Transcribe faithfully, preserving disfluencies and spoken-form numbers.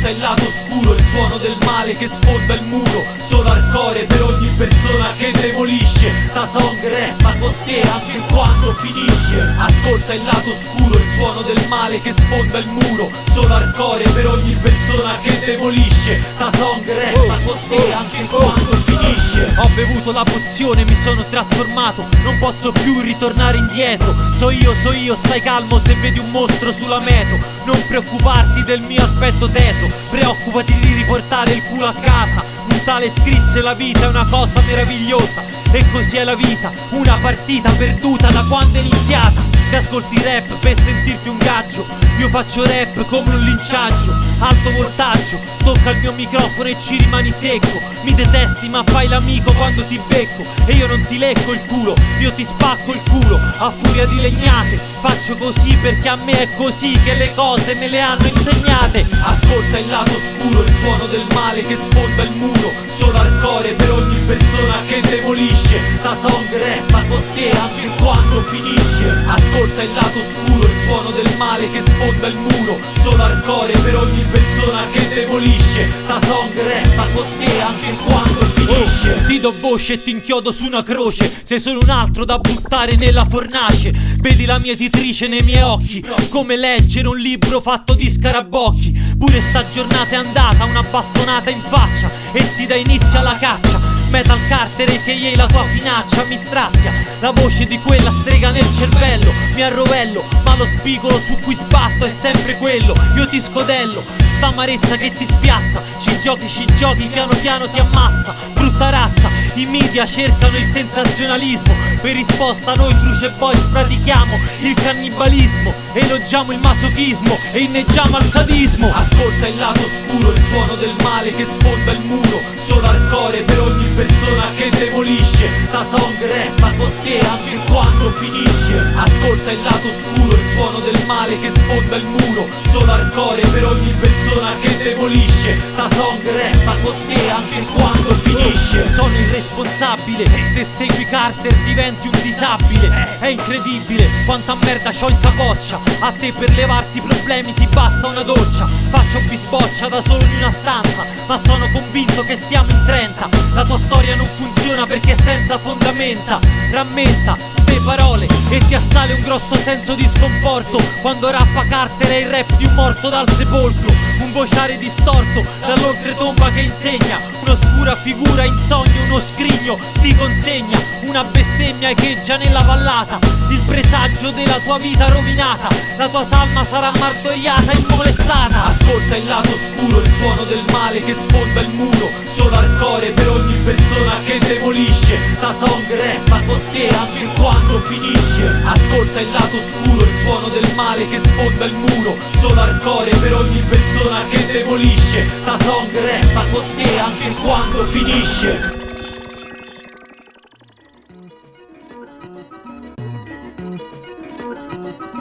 il lato oscuro, il suono del male che sfonda il muro. Solo hardcore per ogni persona che demolisce. Sta song resta con te anche quando finisce. Ascolta il lato oscuro, il suono del male che sfonda il muro. Solo hardcore per ogni persona che demolisce. Sta song resta con te anche quando finisce. Ho bevuto la pozione, mi sono trasformato, non posso più ritornare indietro. So io, so io, stai calmo se vedi un mostro sulla metro. Non preoccuparti del mio aspetto tetro, preoccupati di riportare il culo a casa. Un tale scrisse: la vita è una cosa meravigliosa. E così è la vita, una partita perduta da quando è iniziata. Ti ascolti rap per sentirti un gaggio, io faccio rap come un linciaggio. Alto voltaggio, tocca il mio microfono e ci rimani secco. Mi detesti ma fai l'amico quando ti becco. E io non ti lecco il culo, io ti spacco il culo a furia di legnate. Faccio così perché a me è così che le cose me le hanno insegnate. Ascolta il lato oscuro, il suono del male che sfonda il muro. Solo hardcore per ogni persona che demolisce. Sta song resta con te anche quando finisce. Ascolta il lato oscuro, il suono del male che sfonda il muro. Solo hardcore per ogni persona che demolisce. Sta song resta con te anche quando finisce. Oh, ti do voce e ti inchiodo su una croce. Sei solo un altro da buttare nella fornace. Vedi la mia editrice nei miei occhi, come leggere un libro fatto di scarabocchi. Pure sta giornata è andata, una bastonata in faccia e si dà inizio alla caccia. Metal Carter che ieri la tua finaccia mi strazia. La voce di quella strega nel cervello, mi arrovello, ma lo spigolo su cui sbatto è sempre quello. Io ti scodello, sta amarezza che ti spiazza. Ci giochi, ci giochi, piano piano ti ammazza. Brutta razza, i media cercano il sensazionalismo. Per risposta noi Cruce Boys pratichiamo il cannibalismo. Elogiamo il masochismo e inneggiamo al sadismo. Ascolta il lato oscuro, il suono del male che sfonda il muro. Solo hardcore per ogni persona che demolisce. Sta song resta con te anche quando finisce. Ascolta il lato oscuro, il suono del male che sfonda il muro. Solo hardcore per ogni persona che demolisce. Sta song resta con te anche quando finisce. Sono irresponsabile, se segui Carter diventi un disabile. È incredibile quanta merda c'ho in capoccia. A te per levarti i problemi ti basta una doccia. Faccio bisboccia da solo in una stanza, ma sono convinto che stiamo in trenta. La tua storia non funziona perché è senza fondamenta. Rammenta ste parole e ti assale un grosso senso di sconforto quando rappa Carter è il rap di un morto dal sepolcro. Un vociare distorto dall'oltretomba che insegna un'oscura figura in sogno, uno scrigno ti consegna una bestemmia echeggia nella vallata. Il presagio della tua vita rovinata, la tua salma sarà martoriata e molestata. Ascolta il lato oscuro, il suono del male che sfonda il muro. Solo hardcore per ogni persona che demolisce. Sta song resta con te anche quando finisce. Ascolta il lato oscuro, il suono del male che sfonda il muro. Solo hardcore per ogni persona che demolisce. Sta song resta con te anche quando finisce. Thank you.